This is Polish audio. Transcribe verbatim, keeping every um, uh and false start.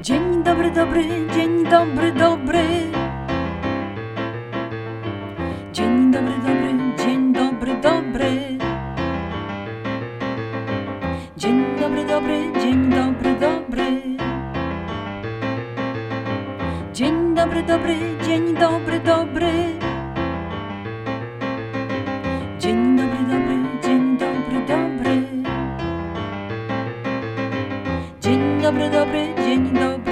Dzień dobry, dobry, dzień dobry, dobry. Dzień dobry, dobry, dzień dobry, dobry. Dzień dobry, dobry, dzień dobry, dobry. Dzień dobry, dobry, dzień dobry, dobry. Dzień dobry, dobry, dzień dobry, dobry. Dzień dobry, dobry, dzień dobry.